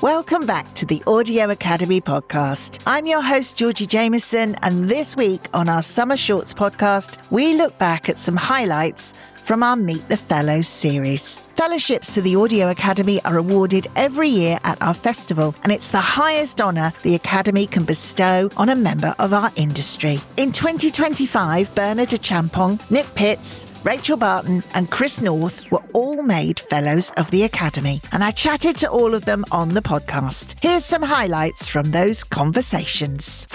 Welcome back to the Audio Academy podcast. I'm your host, Georgie Jameson, and this week on our Summer Shorts podcast, we look back at some highlights from our Meet the Fellows series. Fellowships to the Audio Academy are awarded every year at our festival, and it's the highest honour the Academy can bestow on a member of our industry. In 2025, Bernard de Champong, Nick Pitts, Rachel Barton and Chris North were all made Fellows of the Academy, and I chatted to all of them on the podcast. Here's some highlights from those conversations.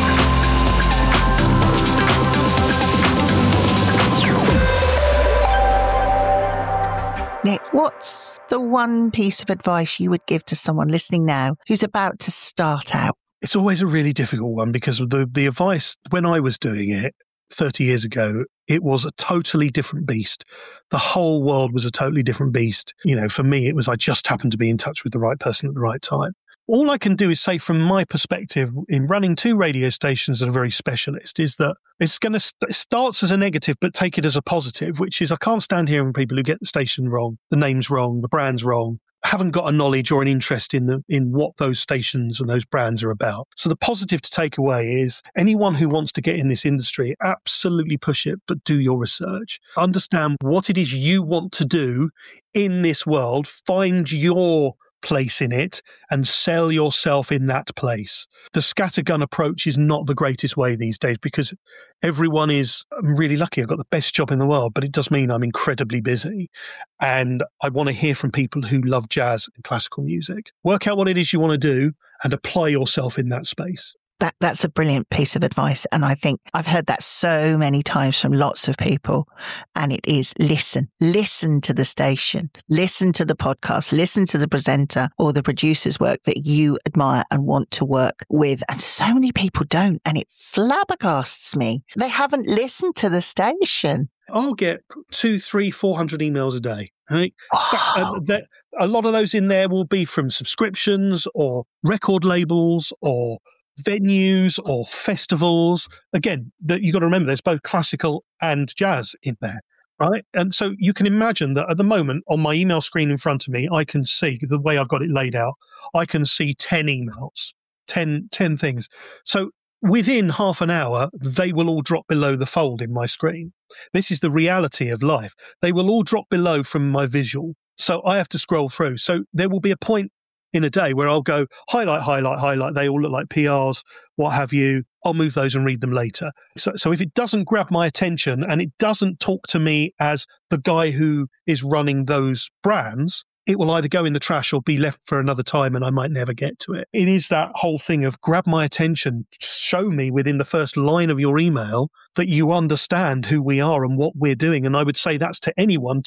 Nick, what's the one piece of advice you would give to someone listening now who's about to start out? It's always a really difficult one because the advice when I was doing it 30 years ago, it was a totally different beast. The whole world was a totally different beast. You know, for me, it was I just happened to be in touch with the right person at the right time. All I can do is say from my perspective in running two radio stations that are very specialist is that it's going to it starts as a negative, but take it as a positive, which is I can't stand hearing people who get the station wrong, the name's wrong, the brand's wrong, haven't got a knowledge or an interest in what those stations and those brands are about. So the positive to take away is anyone who wants to get in this industry, absolutely push it, but do your research. Understand what it is you want to do in this world. Find your place in it and sell yourself in that place. The scattergun approach is not the greatest way these days because everyone I'm really lucky. I've got the best job in the world, but it does mean I'm incredibly busy. And I want to hear from people who love jazz and classical music. Work out what it is you want to do and apply yourself in that space. That's a brilliant piece of advice. And I think I've heard that so many times from lots of people. And it is listen to the station, listen to the podcast, listen to the presenter or the producer's work that you admire and want to work with. And so many people don't. And it flabbergasts me. They haven't listened to the station. I'll get 200, 300, 400 emails a day. Right? Wow. A lot of those in there will be from subscriptions or record labels or venues or festivals. Again, you've got to remember there's both classical and jazz in there, right? And so you can imagine that at the moment on my email screen in front of me, I can see the way I've got it laid out, I can see 10 emails, 10 things. So within half an hour, they will all drop below the fold in my screen. This is the reality of life. They will all drop below from my visual. So I have to scroll through. So there will be a point in a day where I'll go highlight. They all look like PRs, what have you. I'll move those and read them later. So if it doesn't grab my attention and it doesn't talk to me as the guy who is running those brands, it will either go in the trash or be left for another time and I might never get to it. It is that whole thing of grab my attention, show me within the first line of your email that you understand who we are and what we're doing. And I would say that's to anyone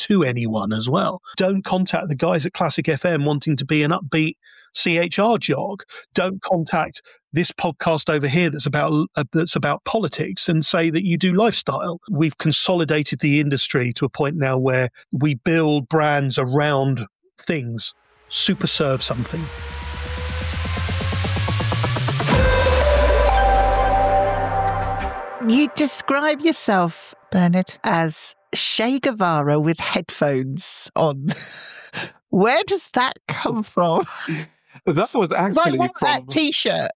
as well. Don't contact the guys at Classic FM wanting to be an upbeat CHR jog. Don't contact this podcast over here that's about politics and say that you do lifestyle. We've consolidated the industry to a point now where we build brands around things. Super serve something. You describe yourself, Bernard, as Che Guevara with headphones on. Where does that come from? That was actually I want that T-shirt.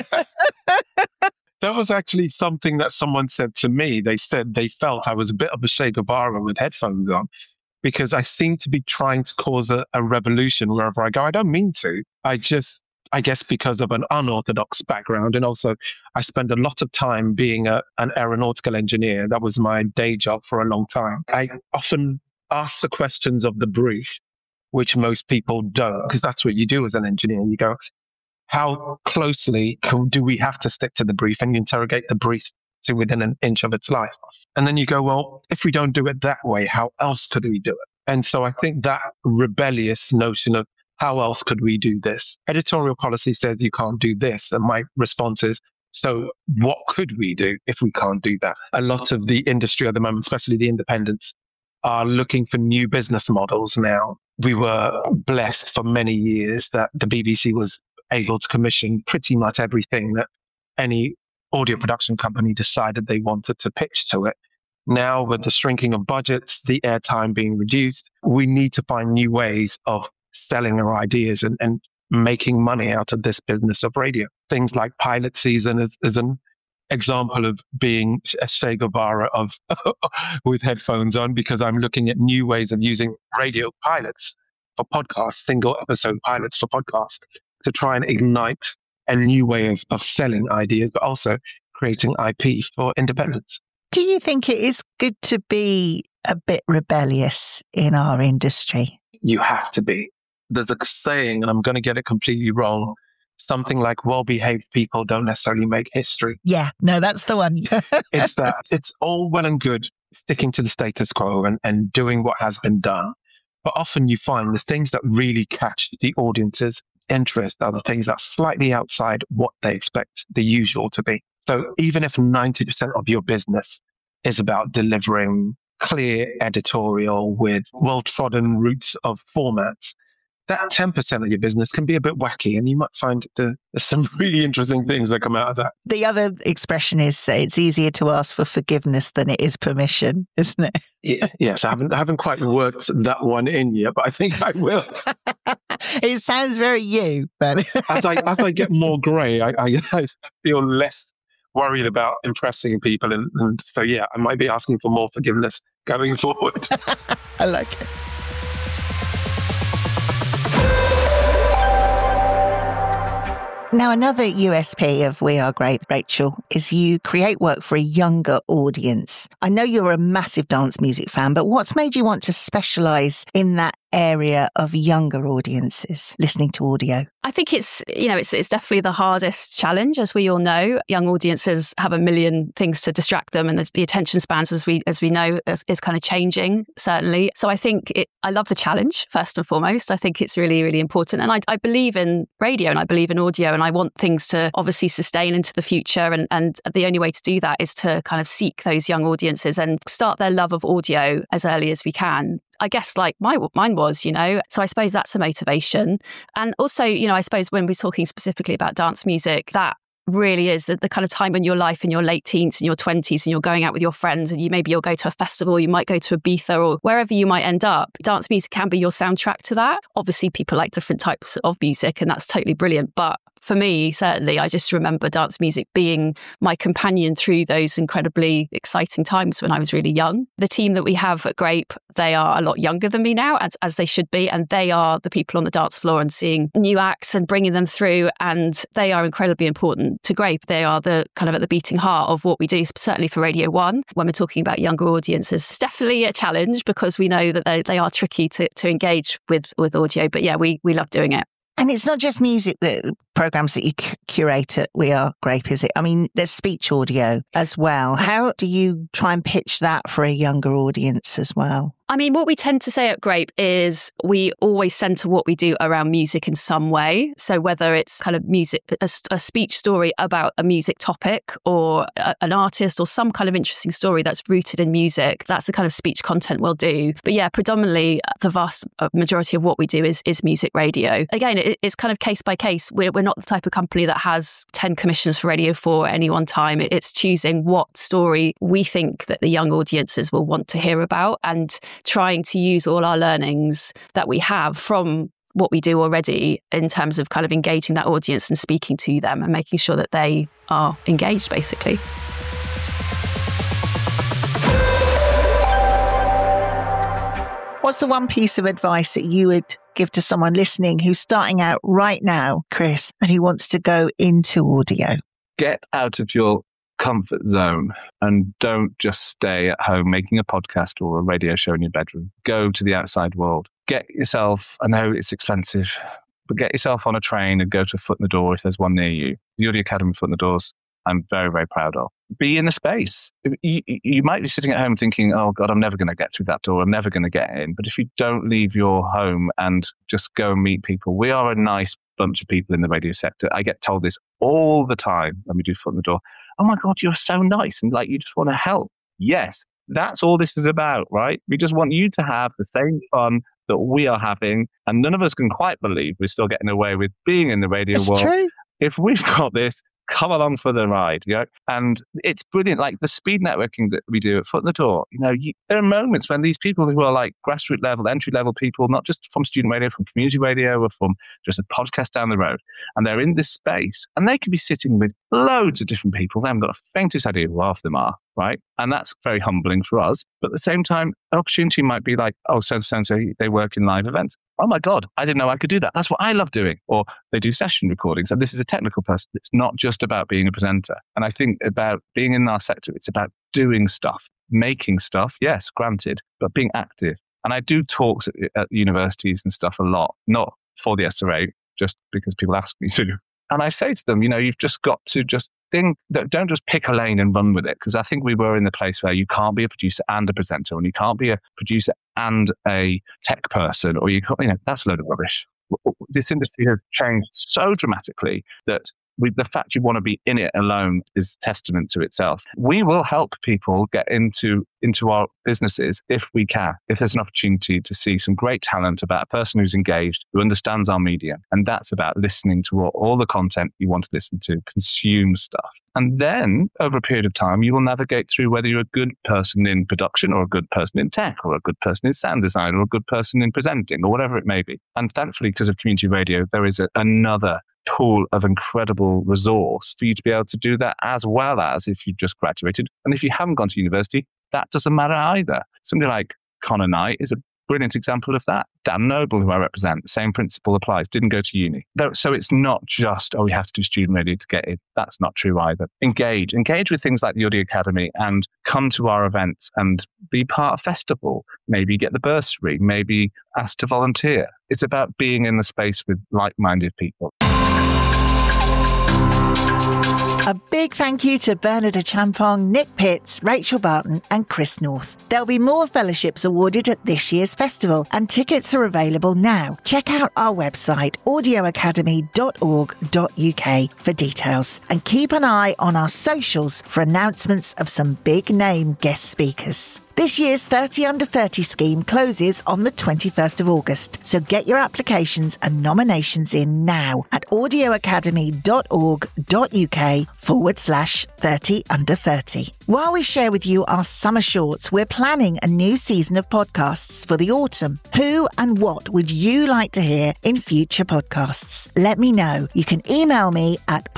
That was actually something that someone said to me. They said they felt I was a bit of a Che Guevara with headphones on because I seem to be trying to cause a revolution wherever I go. I don't mean to. I guess because of an unorthodox background. And also I spend a lot of time being an aeronautical engineer. That was my day job for a long time. I often ask the questions of the brief, which most people don't, because that's what you do as an engineer. You go, how closely do we have to stick to the brief? And you interrogate the brief to within an inch of its life. And then you go, well, if we don't do it that way, how else could we do it? And so I think that rebellious notion of how else could we do this? Editorial policy says you can't do this. And my response is, so what could we do if we can't do that? A lot of the industry at the moment, especially the independents, are looking for new business models now. We were blessed for many years that the BBC was able to commission pretty much everything that any audio production company decided they wanted to pitch to it. Now, with the shrinking of budgets, the airtime being reduced, we need to find new ways of selling our ideas and making money out of this business of radio. Things like Pilot Season is an example of being a Che Guevara of with headphones on, because I'm looking at new ways of using radio pilots for podcasts, single episode pilots for podcasts, to try and ignite a new way of selling ideas, but also creating IP for independence. Do you think it is good to be a bit rebellious in our industry? You have to be. There's a saying, and I'm going to get it completely wrong, something like well-behaved people don't necessarily make history. Yeah, no, that's the one. It's that. It's all well and good sticking to the status quo and doing what has been done. But often you find the things that really catch the audience's interest are the things that are slightly outside what they expect the usual to be. So even if 90% of your business is about delivering clear editorial with well-trodden routes of formats, that 10% of your business can be a bit wacky, and you might find there's some really interesting things that come out of that. The other expression is it's easier to ask for forgiveness than it is permission, isn't it? Yes, I haven't quite worked that one in yet, but I think I will. It sounds very you, but as I get more grey, I feel less worried about impressing people, and so yeah, I might be asking for more forgiveness going forward. I like it. Now, another USP of We Are Grape, Rachel, is you create work for a younger audience. I know you're a massive dance music fan, but what's made you want to specialise in that area of younger audiences listening to audio? I think it's definitely the hardest challenge. As we all know, young audiences have a million things to distract them, and the attention spans, as we know, is kind of changing, certainly. So I think I love the challenge, first and foremost. I think it's really, really important. And I believe in radio and I believe in audio, and I want things to obviously sustain into the future. And the only way to do that is to kind of seek those young audiences and start their love of audio as early as we can. I guess like mine was, so I suppose that's a motivation. And also, I suppose when we're talking specifically about dance music, that really is the kind of time in your life in your late teens and your 20s, and you're going out with your friends, and you'll go to a festival, you might go to Ibiza or wherever you might end up. Dance music can be your soundtrack to that. Obviously, people like different types of music, and that's totally brilliant. But for me, certainly, I just remember dance music being my companion through those incredibly exciting times when I was really young. The team that we have at Grape, they are a lot younger than me now, as they should be. And they are the people on the dance floor and seeing new acts and bringing them through. And they are incredibly important to Grape. They are the kind of at the beating heart of what we do, certainly for Radio 1. When we're talking about younger audiences, it's definitely a challenge because we know that they are tricky to engage with audio. But yeah, we love doing it. And it's not just music, the programs that you curate at We Are Grape, is it? I mean, there's speech audio as well. How do you try and pitch that for a younger audience as well? I mean, what we tend to say at Grape is we always centre what we do around music in some way. So whether it's kind of music, a speech story about a music topic or an artist or some kind of interesting story that's rooted in music, that's the kind of speech content we'll do. But yeah, predominantly the vast majority of what we do is music radio. Again, it's kind of case by case. We're not the type of company that has 10 commissions for Radio 4 at any one time. It's choosing what story we think that the young audiences will want to hear about and trying to use all our learnings that we have from what we do already in terms of kind of engaging that audience and speaking to them and making sure that they are engaged, basically. What's the one piece of advice that you would give to someone listening who's starting out right now, Chris, and who wants to go into audio? Get out of your comfort zone and don't just stay at home making a podcast or a radio show in your bedroom. Go to the outside world. Get yourself, I know it's expensive, but get yourself on a train and go to Foot in the Door if there's one near you. The Audio Academy Foot in the Doors, I'm very, very proud of. Be in a space. You might be sitting at home thinking, oh God, I'm never going to get through that door. I'm never going to get in. But if you don't leave your home and just go and meet people, we are a nice bunch of people in the radio sector. I get told this all the time when we do Foot in the Door. Oh my God, you're so nice. And you just want to help. Yes, that's all this is about, right? We just want you to have the same fun that we are having. And none of us can quite believe we're still getting away with being in the radio world. True. If we've got this, come along for the ride, and it's brilliant. Like the speed networking that we do at Foot in the Door, there are moments when these people who are like grassroots level, entry level people, not just from student radio, from community radio, or from just a podcast down the road, and they're in this space, and they could be sitting with loads of different people. They haven't got the faintest idea who half of them are, right? And that's very humbling for us. But at the same time, an opportunity might be like, oh, so-and-so, they work in live events. Oh my God, I didn't know I could do that. That's what I love doing. Or they do session recordings. And this is a technical person. It's not just about being a presenter. And I think about being in our sector, it's about doing stuff, making stuff. Yes, granted, but being active. And I do talks at universities and stuff a lot, not for the SRA, just because people ask me to. And I say to them, you've just got to just think, don't just pick a lane and run with it. Because I think we were in the place where you can't be a producer and a presenter, and you can't be a producer and a tech person, or that's a load of rubbish. This industry has changed so dramatically that the fact you want to be in it alone is testament to itself. We will help people get into our businesses if we can, if there's an opportunity to see some great talent about a person who's engaged, who understands our media. And that's about listening to all the content you want to listen to, consume stuff. And then over a period of time, you will navigate through whether you're a good person in production or a good person in tech or a good person in sound design or a good person in presenting or whatever it may be. And thankfully, because of community radio, there is another pool of incredible resource for you to be able to do that, as well as if you just graduated. And if you haven't gone to university, that doesn't matter either. Somebody like Connor Knight is a brilliant example of that. Dan Noble, who I represent, the same principle applies, didn't go to uni. So it's not just, we have to do student radio to get in. That's not true either. Engage with things like the Audio Academy and come to our events and be part of festival. Maybe get the bursary, maybe ask to volunteer. It's about being in the space with like-minded people. A big thank you to Bernard Champong, Nick Pitts, Rachel Barton and Chris North. There'll be more fellowships awarded at this year's festival, and tickets are available now. Check out our website audioacademy.org.uk for details, and keep an eye on our socials for announcements of some big name guest speakers. This year's 30 Under 30 scheme closes on the 21st of August, so get your applications and nominations in now at audioacademy.org.uk/30 Under 30. While we share with you our summer shorts, we're planning a new season of podcasts for the autumn. Who and what would you like to hear in future podcasts? Let me know. You can email me at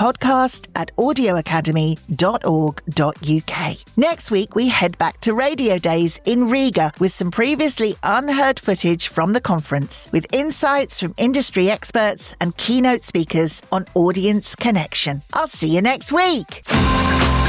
podcast@audioacademy.org.uk. Next week, we head back to Radio Days in Riga with some previously unheard footage from the conference, with insights from industry experts and keynote speakers on audience connection. I'll see you next week.